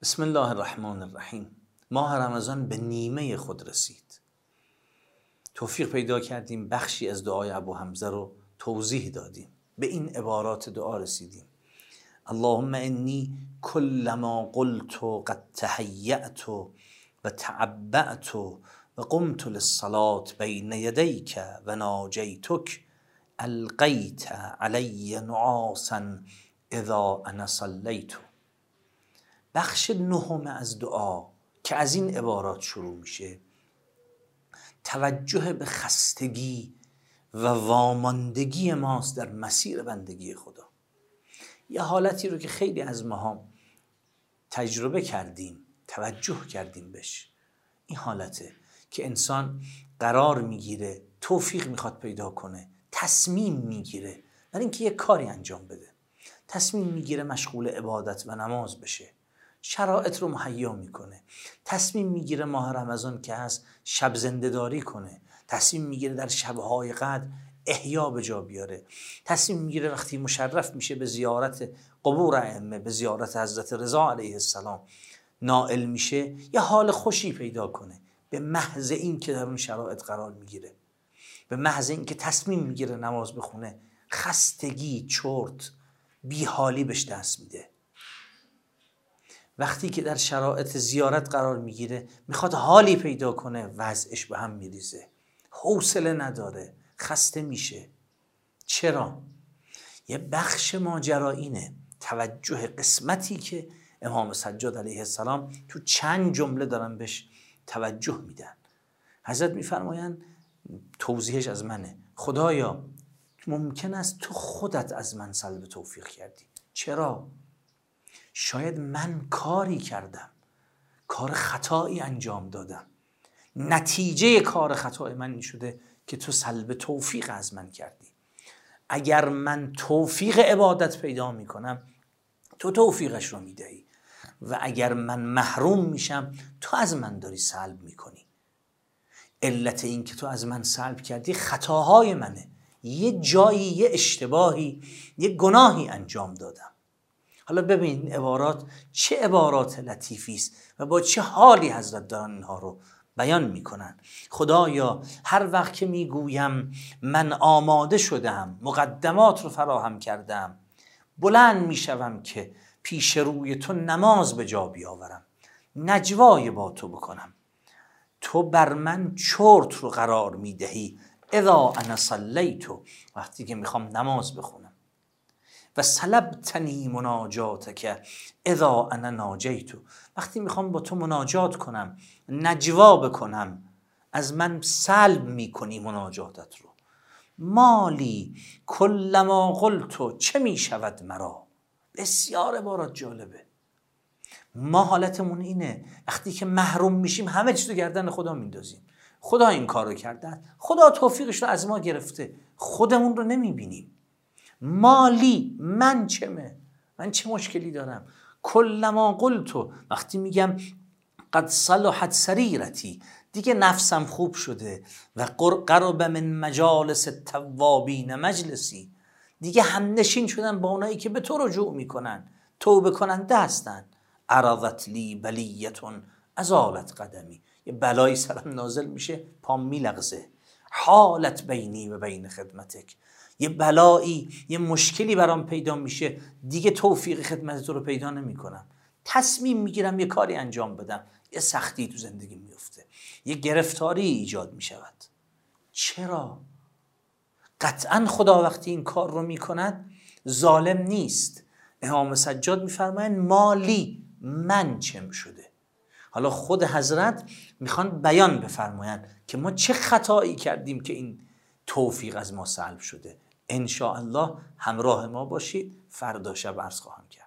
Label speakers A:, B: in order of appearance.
A: بسم الله الرحمن الرحیم. ماه رمضان به نیمه خود رسید. توفیق پیدا کردیم بخشی از دعای ابو حمزه رو توضیح دادیم. به این عبارات دعا رسیدیم: اللهم انی کلما قلت قد تهیأت و تعبأت و قمت للصلاة بین یدیک و ناجیتک القیت علی نعاسا اذا انا صلیت. بخش نهم از دعا که از این عبارات شروع میشه توجه به خستگی و واماندگی ماست در مسیر بندگی خدا. یه حالتی رو که خیلی از ماها تجربه کردیم، توجه کردیم بهش. این حالته که انسان قرار میگیره، توفیق میخواد پیدا کنه، تصمیم میگیره برای اینکه یه کاری انجام بده، تصمیم میگیره مشغول عبادت و نماز بشه، شرایط رو مهیا میکنه، تصمیم میگیره ماه رمضان که هست شب زنده‌داری کنه، تصمیم میگیره در شبهای قدر احیا به جا بیاره، تصمیم میگیره وقتی مشرف میشه به زیارت قبور ائمه، به زیارت حضرت رضا علیه السلام نائل میشه، یه حال خوشی پیدا کنه به محض این که در اون شرایط قرار میگیره، به محض این که تصمیم میگیره نماز بخونه، خستگی، چرت، بیحالی بهش دست میده. وقتی که در شرایط زیارت قرار میگیره میخواد حالی پیدا کنه، وضعش به هم میریزه، حوصله نداره، خسته میشه. چرا؟ یه بخش ماجرا اینه، توجه قسمتی که امام سجاد علیه السلام تو چند جمله دارن بهش توجه میدن. حضرت میفرمایند، توضیحش از منه: خدایا ممکن است تو خودت از من سلب توفیق کردی. چرا؟ شاید من کاری کردم، کار خطایی انجام دادم، نتیجه کار خطای من این شده که تو سلب توفیق از من کردی. اگر من توفیق عبادت پیدا میکنم تو توفیقش رو میدهی و اگر من محروم میشم تو از من داری سلب میکنی. علت این که تو از من سلب کردی خطاهای منه، یه جایی یه اشتباهی، یه گناهی انجام دادم. حالا ببین عبارات چه عبارات لطیفی است و با چه حالی حضرت دارن اینها رو بیان میکنن. خدایا هر وقت که میگویم من آماده شدم، مقدمات رو فراهم کردم، بلند میشوم که پیش روی تو نماز به جا بیاورم، نجوای با تو بکنم، تو بر من چرت رو قرار میدهی اذا انا صلیت، وقتی که میخوام نماز بخونم، و سلبتنی مناجاتک اذا انا ناجیت، وقتی میخوام با تو مناجات کنم، نجوا بکنم، از من سلب میکنی مناجاتت رو. مالی کلما قلت، چه میشود مرا. بسیار عبارات جالبه. ما حالتمون اینه وقتی که محروم میشیم همه چیز رو گردن خدا میندازیم. خدا این کار رو کرده، خدا توفیقش رو از ما گرفته، خودمون رو نمیبینیم. مالی، من چمه، من چه مشکلی دارم. کلما قلتو، وقتی میگم قد صلحت سریرتی، دیگه نفسم خوب شده، و قرب من مجالس التوابین مجلسی، دیگه همنشین شدن با اونایی که به تو رجوع میکنن، توبه کننده هستن. عرضت لی بلیتون ازالت قدمی، یه بلایی سرم نازل میشه پام میلغزه. حالت بینی و بین خدمتک، یه بلایی، یه مشکلی برام پیدا میشه، دیگه توفیق خدمت تو رو پیدا نمی کنم. تصمیم میگیرم یه کاری انجام بدم، یه سختی تو زندگی میفته، یه گرفتاری ایجاد میشود. چرا؟ قطعا خدا وقتی این کار رو میکند ظالم نیست. امام سجاد میفرمایند مالی، من چم شده. حالا خود حضرت میخوان بیان بفرمایند که ما چه خطایی کردیم که این توفیق از ما سلب شده. ان شاء الله همراه ما باشید، فردا شب عرض خواهم کرد.